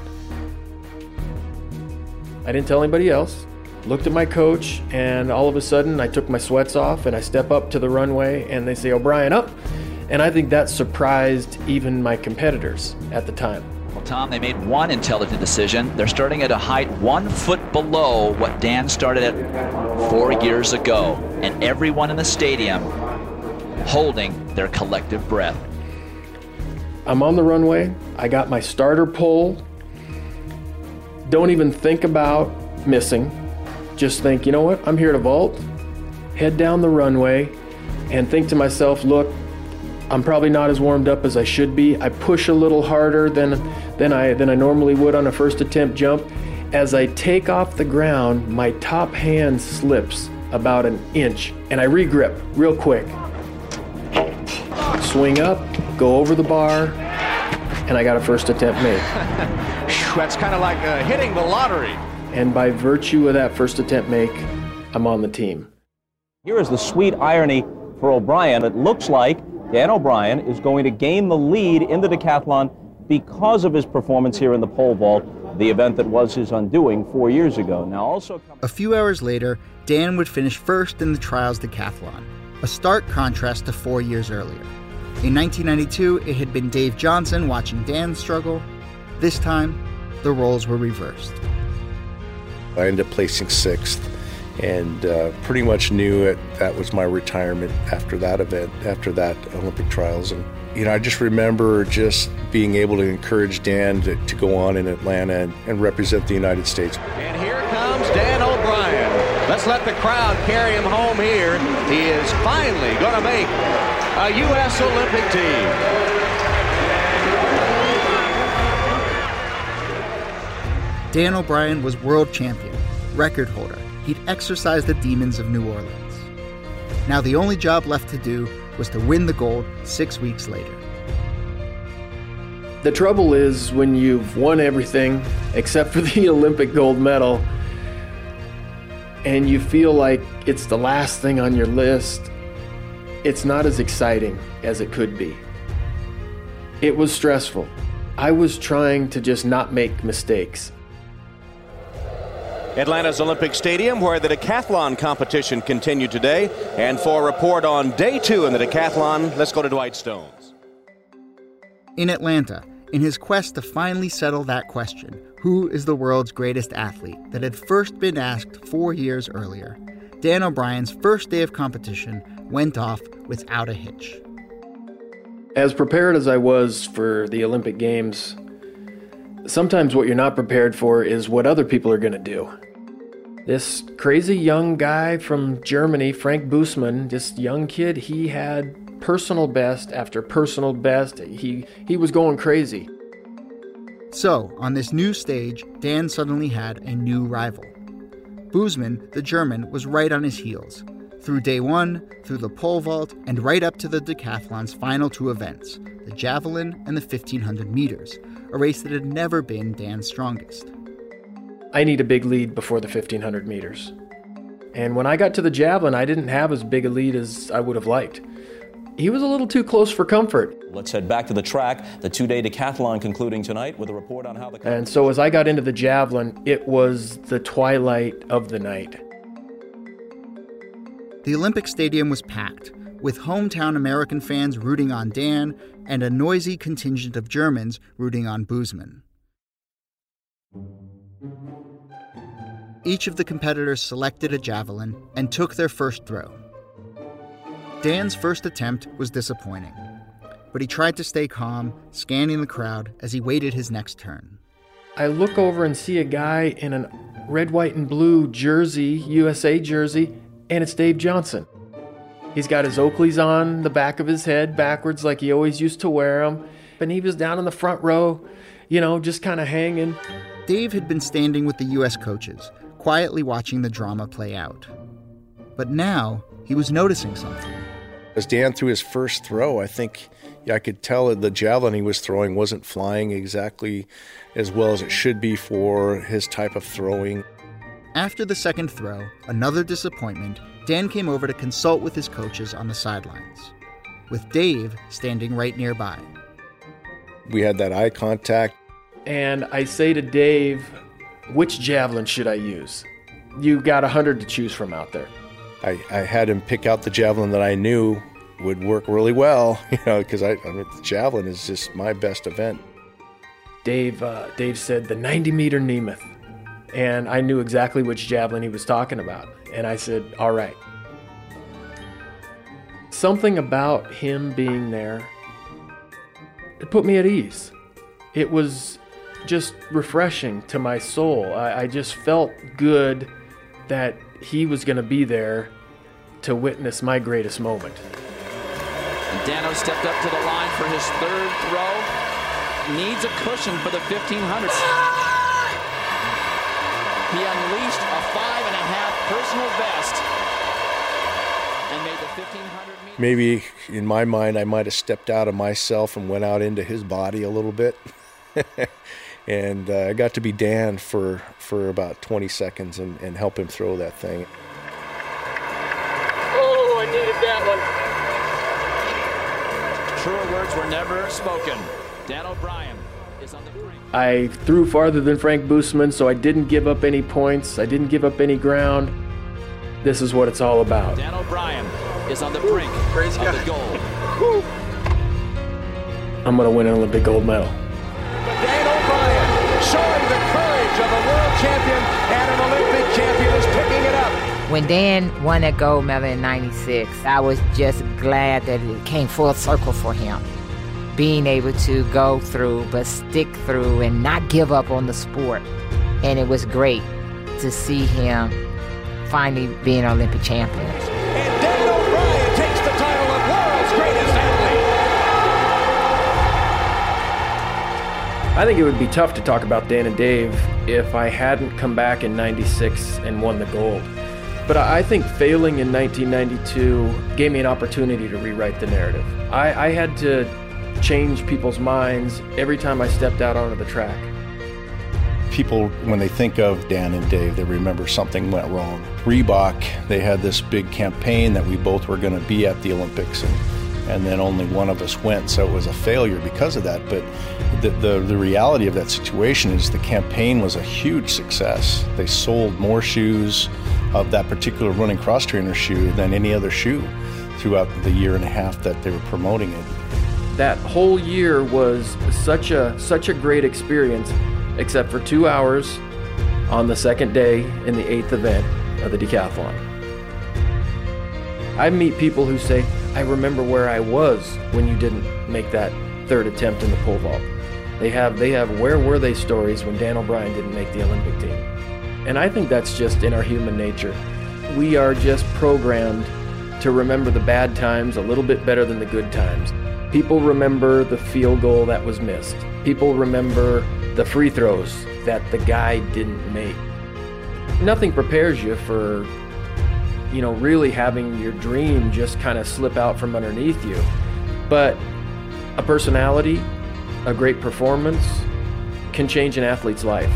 I didn't tell anybody else. Looked at my coach, and all of a sudden I took my sweats off and I step up to the runway and they say, O'Brien, up. And I think that surprised even my competitors at the time. Well, Tom, they made one intelligent decision. They're starting at a height 1 foot below what Dan started at 4 years ago. And everyone in the stadium holding their collective breath. I'm on the runway. I got my starter pole. Don't even think about missing. Just think, you know what? I'm here to vault. Head down the runway and think to myself, look, I'm probably not as warmed up as I should be. I push a little harder than I normally would on a first attempt jump. As I take off the ground, my top hand slips about an inch and I re-grip real quick. Swing up, go over the bar, and I got a first attempt made. That's kind of like hitting the lottery. And by virtue of that first attempt make, I'm on the team. Here is the sweet irony for O'Brien. It looks like Dan O'Brien is going to gain the lead in the decathlon because of his performance here in the pole vault, the event that was his undoing 4 years ago. Now, also a few hours later, Dan would finish first in the trials decathlon, a stark contrast to 4 years earlier. In 1992, it had been Dave Johnson watching Dan struggle. This time, the roles were reversed. I ended up placing 6th and pretty much knew that was my retirement after that event, after that Olympic trials. And, I just remember just being able to encourage Dan to go on in Atlanta and represent the United States. And here comes Dan O'Brien. Let's let the crowd carry him home here. He is finally going to make a U.S. Olympic team. Dan O'Brien was world champion, record holder. He'd exorcised the demons of New Orleans. Now the only job left to do was to win the gold 6 weeks later. The trouble is when you've won everything except for the Olympic gold medal and you feel like it's the last thing on your list, it's not as exciting as it could be. It was stressful. I was trying to just not make mistakes. Atlanta's Olympic Stadium, where the decathlon competition continued today. And for a report on day 2 in the decathlon, let's go to Dwight Stones. In Atlanta, in his quest to finally settle that question, who is the world's greatest athlete, that had first been asked 4 years earlier, Dan O'Brien's first day of competition went off without a hitch. As prepared as I was for the Olympic Games, sometimes what you're not prepared for is what other people are going to do. This crazy young guy from Germany, Frank Busemann, this young kid, he had personal best after personal best. He was going crazy. So, on this new stage, Dan suddenly had a new rival. Busemann, the German, was right on his heels. Through day 1, through the pole vault, and right up to the decathlon's final 2 events, the javelin and the 1500 meters, a race that had never been Dan's strongest. I need a big lead before the 1500 meters. And when I got to the javelin, I didn't have as big a lead as I would have liked. He was a little too close for comfort. Let's head back to the track. The 2-day decathlon concluding tonight with a report on how the... And so as I got into the javelin, it was the twilight of the night. The Olympic Stadium was packed, with hometown American fans rooting on Dan and a noisy contingent of Germans rooting on Busemann. Each of the competitors selected a javelin and took their first throw. Dan's first attempt was disappointing, but he tried to stay calm, scanning the crowd as he waited his next turn. I look over and see a guy in a red, white, and blue jersey, USA jersey, and it's Dave Johnson. He's got his Oakleys on the back of his head backwards like he always used to wear them, and he was down in the front row, just kind of hanging. Dave had been standing with the U.S. coaches, quietly watching the drama play out. But now, he was noticing something. As Dan threw his first throw, I think I could tell that the javelin he was throwing wasn't flying exactly as well as it should be for his type of throwing. After the second throw, another disappointment, Dan came over to consult with his coaches on the sidelines, with Dave standing right nearby. We had that eye contact. And I say to Dave, which javelin should I use? You got 100 to choose from out there. I had him pick out the javelin that I knew would work really well, because the javelin is just my best event. Dave said the 90-meter Nemeth, and I knew exactly which javelin he was talking about. And I said, all right. Something about him being there, it put me at ease. It was just refreshing to my soul. I just felt good that he was going to be there to witness my greatest moment. And Dano stepped up to the line for his third throw. Needs a cushion for the 1500. He unleashed a 5.5 personal best and made the 1500 meters. Maybe in my mind, I might have stepped out of myself and went out into his body a little bit. And I got to be Dan for about 20 seconds and help him throw that thing. Oh, I needed that one. Truer words were never spoken. Dan O'Brien is on the brink. I threw farther than Frank Busemann, so I didn't give up any points. I didn't give up any ground. This is what it's all about. Dan O'Brien is on the brink of the gold. I'm going to win an Olympic gold medal. Dan O'Brien showing the courage of a world champion and an Olympic champion is picking it up. When Dan won that gold medal in 96, I was just glad that it came full circle for him. Being able to go through, but stick through and not give up on the sport. And it was great to see him finally being an Olympic champion. And Dan O'Brien takes the title of world's greatest athlete. I think it would be tough to talk about Dan and Dave if I hadn't come back in 96 and won the gold. But I think failing in 1992 gave me an opportunity to rewrite the narrative. I had to change people's minds every time I stepped out onto the track. People, when they think of Dan and Dave, they remember something went wrong. Reebok, they had this big campaign that we both were going to be at the Olympics, and then only one of us went, so it was a failure because of that. But the reality of that situation is the campaign was a huge success. They sold more shoes of that particular running cross-trainer shoe than any other shoe throughout the year and a half that they were promoting it. That whole year was such a great experience, except for 2 hours on the second day in the 8th event of the decathlon. I meet people who say, I remember where I was when you didn't make that third attempt in the pole vault. They have where were they stories when Dan O'Brien didn't make the Olympic team. And I think that's just in our human nature. We are just programmed to remember the bad times a little bit better than the good times. People remember the field goal that was missed. People remember the free throws that the guy didn't make. Nothing prepares you for, really having your dream just kind of slip out from underneath you. But a personality, a great performance can change an athlete's life.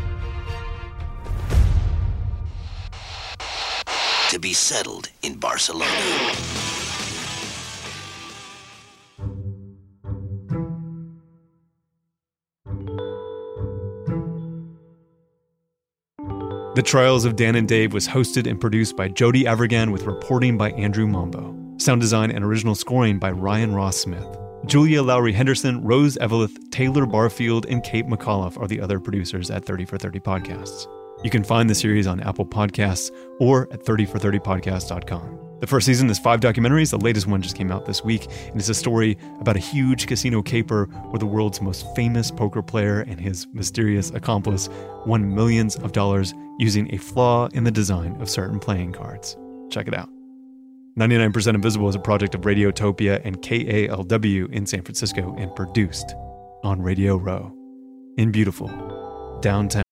To be settled in Barcelona. The Trials of Dan and Dave was hosted and produced by Jody Avirgan with reporting by Andrew Mombo. Sound design and original scoring by Ryan Ross Smith. Julia Lowry Henderson, Rose Eveleth, Taylor Barfield, and Kate McAuliffe are the other producers at 30 for 30 Podcasts. You can find the series on Apple Podcasts or at 30for30podcast.com. The first season is 5 documentaries. The latest one just came out this week, and it's a story about a huge casino caper where the world's most famous poker player and his mysterious accomplice won millions of dollars using a flaw in the design of certain playing cards. Check it out. 99% Invisible is a project of Radiotopia and KALW in San Francisco and produced on Radio Row in beautiful downtown.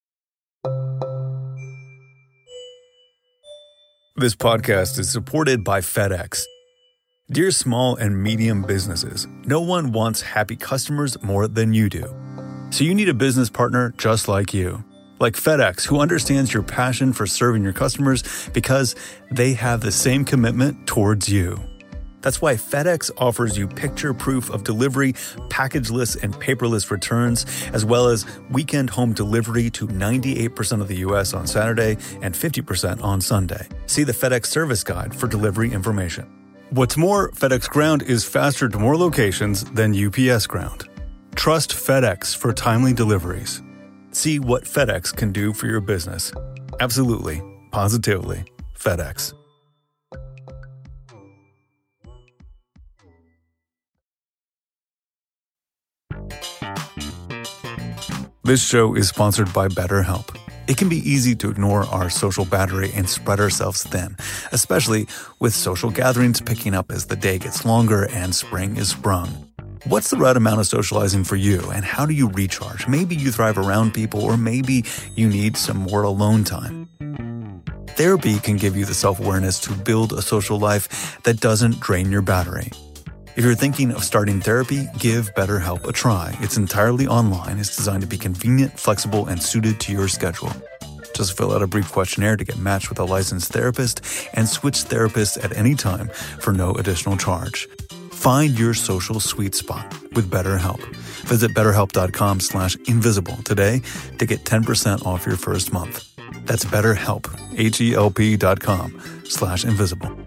This podcast is supported by FedEx. Dear small and medium businesses, no one wants happy customers more than you do. So you need a business partner just like you. Like FedEx, who understands your passion for serving your customers because they have the same commitment towards you. That's why FedEx offers you picture proof of delivery, packageless and paperless returns, as well as weekend home delivery to 98% of the U.S. on Saturday and 50% on Sunday. See the FedEx service guide for delivery information. What's more, FedEx Ground is faster to more locations than UPS Ground. Trust FedEx for timely deliveries. See what FedEx can do for your business. Absolutely, positively, FedEx. This show is sponsored by BetterHelp. It can be easy to ignore our social battery and spread ourselves thin, especially with social gatherings picking up as the day gets longer and spring is sprung. What's the right amount of socializing for you, and how do you recharge? Maybe you thrive around people, or maybe you need some more alone time. Therapy can give you the self-awareness to build a social life that doesn't drain your battery. If you're thinking of starting therapy, give BetterHelp a try. It's entirely online. It's designed to be convenient, flexible, and suited to your schedule. Just fill out a brief questionnaire to get matched with a licensed therapist and switch therapists at any time for no additional charge. Find your social sweet spot with BetterHelp. Visit BetterHelp.com/invisible today to get 10% off your first month. That's BetterHelp, HELP.com/invisible.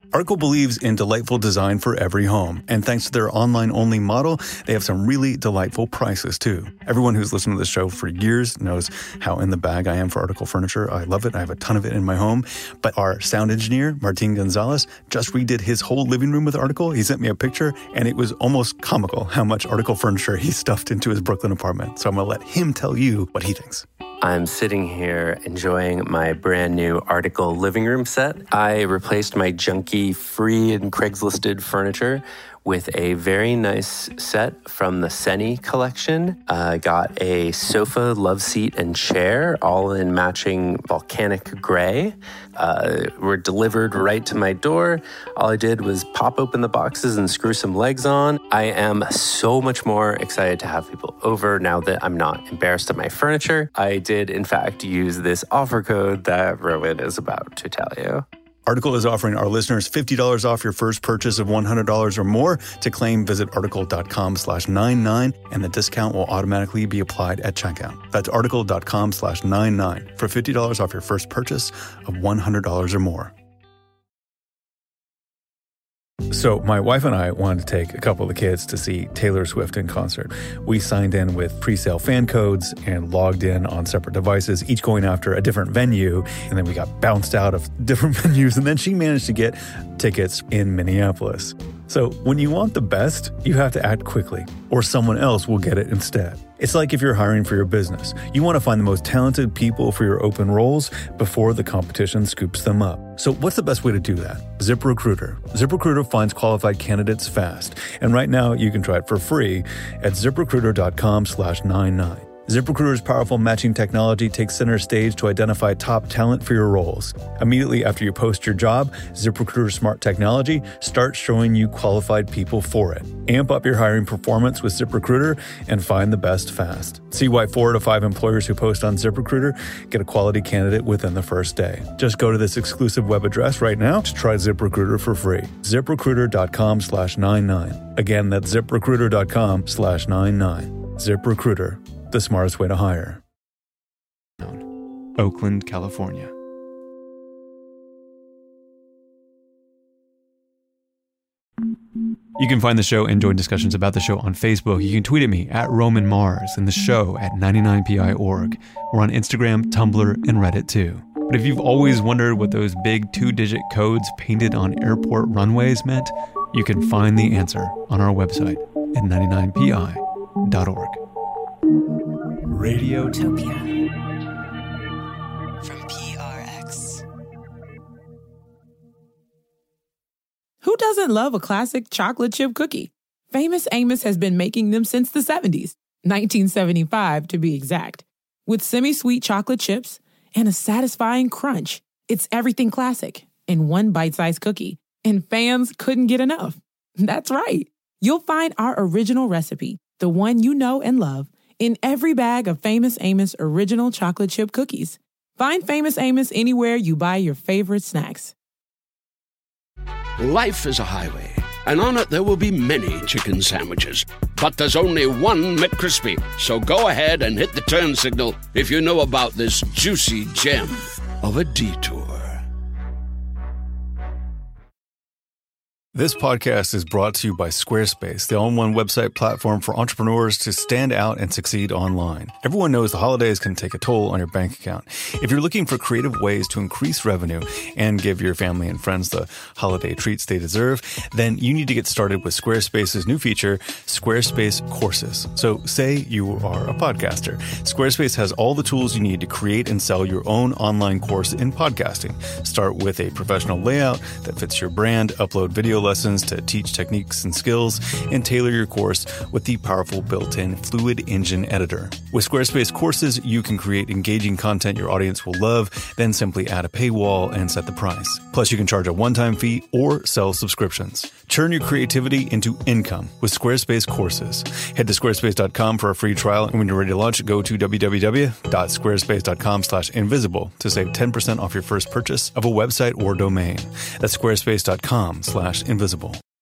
Article believes in delightful design for every home, and thanks to their online-only model, they have some really delightful prices, too. Everyone who's listened to this show for years knows how in the bag I am for Article furniture. I love it. I have a ton of it in my home. But our sound engineer, Martin Gonzalez, just redid his whole living room with Article. He sent me a picture, and it was almost comical how much Article furniture he stuffed into his Brooklyn apartment. So I'm going to let him tell you what he thinks. I'm sitting here enjoying my brand new Article living room set. I replaced my junky free and Craigslisted furniture with a very nice set from the Seni collection. Got a sofa, love seat, and chair, all in matching volcanic gray. Were delivered right to my door. All I did was pop open the boxes and screw some legs on. I am so much more excited to have people over now that I'm not embarrassed of my furniture. I did, in fact, use this offer code that Rowan is about to tell you. Article is offering our listeners $50 off your first purchase of $100 or more. To claim, visit article.com/99, and the discount will automatically be applied at checkout. That's article.com/99 for $50 off your first purchase of $100 or more. So my wife and I wanted to take a couple of the kids to see Taylor Swift in concert. We signed in with pre-sale fan codes and logged in on separate devices, each going after a different venue. And then we got bounced out of different venues. And then she managed to get tickets in Minneapolis. So when you want the best, you have to act quickly, or someone else will get it instead. It's like if you're hiring for your business. You want to find the most talented people for your open roles before the competition scoops them up. So what's the best way to do that? ZipRecruiter. ZipRecruiter finds qualified candidates fast. And right now you can try it for free at ZipRecruiter.com/99. ZipRecruiter's powerful matching technology takes center stage to identify top talent for your roles. Immediately after you post your job, ZipRecruiter's smart technology starts showing you qualified people for it. Amp up your hiring performance with ZipRecruiter and find the best fast. See why 4 out of 5 employers who post on ZipRecruiter get a quality candidate within the first day. Just go to this exclusive web address right now to try ZipRecruiter for free. ZipRecruiter.com/99. Again, that's ZipRecruiter.com/99. ZipRecruiter. The smartest way to hire. Oakland, California. You can find the show and join discussions about the show on Facebook. You can tweet at me at Roman Mars and the show at 99pi.org. We're on Instagram, Tumblr, and Reddit too. But if you've always wondered what those big 2-digit codes painted on airport runways meant, you can find the answer on our website at 99pi.org. Radiotopia from PRX. Who doesn't love a classic chocolate chip cookie? Famous Amos has been making them since the 70s, 1975 to be exact. With semi-sweet chocolate chips and a satisfying crunch, it's everything classic in one bite-sized cookie, and fans couldn't get enough. That's right. You'll find our original recipe, the one you know and love, in every bag of Famous Amos original chocolate chip cookies. Find Famous Amos anywhere you buy your favorite snacks. Life is a highway, and on it there will be many chicken sandwiches. But there's only one McCrispy. So go ahead and hit the turn signal if you know about this juicy gem of a detour. This podcast is brought to you by Squarespace, the all-in-one website platform for entrepreneurs to stand out and succeed online. Everyone knows the holidays can take a toll on your bank account. If you're looking for creative ways to increase revenue and give your family and friends the holiday treats they deserve, then you need to get started with Squarespace's new feature, Squarespace Courses. So say you are a podcaster. Squarespace has all the tools you need to create and sell your own online course in podcasting. Start with a professional layout that fits your brand, upload video lessons to teach techniques and skills, and tailor your course with the powerful built-in Fluid Engine editor. With Squarespace Courses, you can create engaging content your audience will love, then simply add a paywall and set the price. Plus, you can charge a one-time fee or sell subscriptions. Turn your creativity into income with Squarespace Courses. Head to squarespace.com for a free trial, and when you're ready to launch, go to www.squarespace.com/invisible to save 10% off your first purchase of a website or domain. That's squarespace.com/invisible.